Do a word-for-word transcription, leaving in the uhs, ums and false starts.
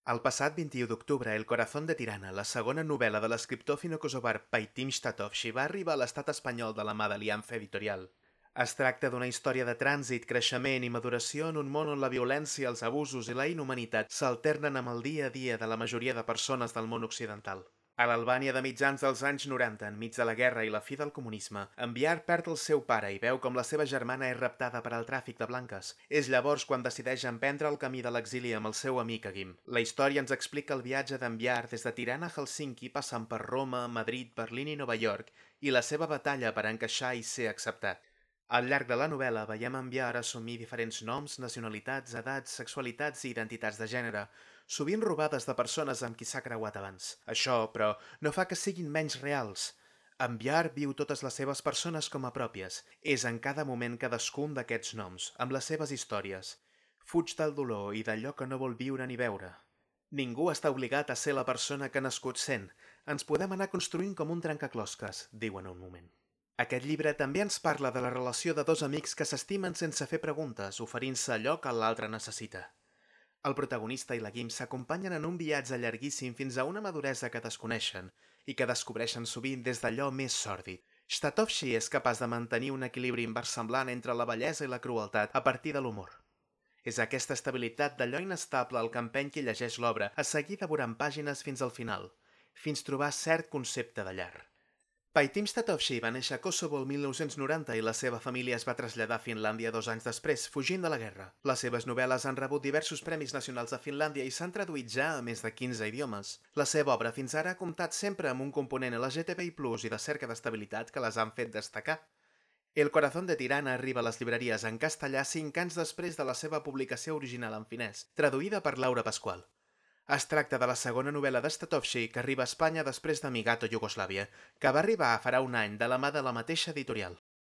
El passat vint-i-u d'octubre, El corazón de Tirana, la segona novel·la de l'escriptor fino-kosovar Paitim Statovci, va arribar a l'estat espanyol de la mà d'Alianza Editorial. Es tracta d'una història de trànsit, creixement i maduració en un món on la violència, els abusos i la inhumanitat s'alternen amb el dia a dia de la majoria de persones del món occidental. A l'Albània de mitjans dels anys noranta, enmig de la guerra i la fi del comunisme, en Bihar perd el seu pare i veu com la seva germana és raptada per al tràfic de blanques. És llavors quan decideix emprendre el camí de l'exili amb el seu amic Agim. La història ens explica el viatge d'en Bihar des de Tirana a Helsinki, passant per Roma, Madrid, Berlín i Nova York, i la seva batalla per encaixar i ser acceptat. Al llarg de la novel·la veiem en Bihar assumir diferents noms, nacionalitats, edats, sexualitats i identitats de gènere, sovint robades de persones amb qui s'ha creuat abans. Això, però, no fa que siguin menys reals. En Bihar viu totes les seves persones com a pròpies. És en cada moment cadascun d'aquests noms, amb les seves històries. Fuig del dolor i d'allò que no vol viure ni veure. Ningú està obligat a ser la persona que ha nascut sent. Ens podem anar construint com un trencaclosques, diuen un moment. Aquest llibre també ens parla de la relació de dos amics que s'estimen sense fer preguntes, oferint-se allò que l'altre necessita. El protagonista i la Guim s'acompanyen en un viatge llarguíssim fins a una maduresa que desconeixen i que descobreixen sovint des d'allò més sòrdid. Statovci és capaç de mantenir un equilibri inversemblant entre la bellesa i la crueltat a partir de l'humor. És aquesta estabilitat d'allò inestable el que empeny qui llegeix l'obra a seguir devorant pàgines fins al final, fins trobar cert concepte de llar. Paitim Statovci va néixer a Kosovo el mil nou-cents noranta i la seva família es va traslladar a Finlàndia dos anys després, fugint de la guerra. Les seves novel·les han rebut diversos premis nacionals a Finlàndia i s'han traduït ja a més de quinze idiomes. La seva obra fins ara ha comptat sempre amb un component L G T B I plus, i de cerca d'estabilitat que les han fet destacar. El corazón de Tirana arriba a les llibreries en castellà cinc anys després de la seva publicació original en finès, traduïda per Laura Pasqual. Es tracta de la segona novel·la de Statovci que arriba a Espanya després d'Amigato Iugoslàvia, que va arribar farà un any de la mà de la mateixa editorial.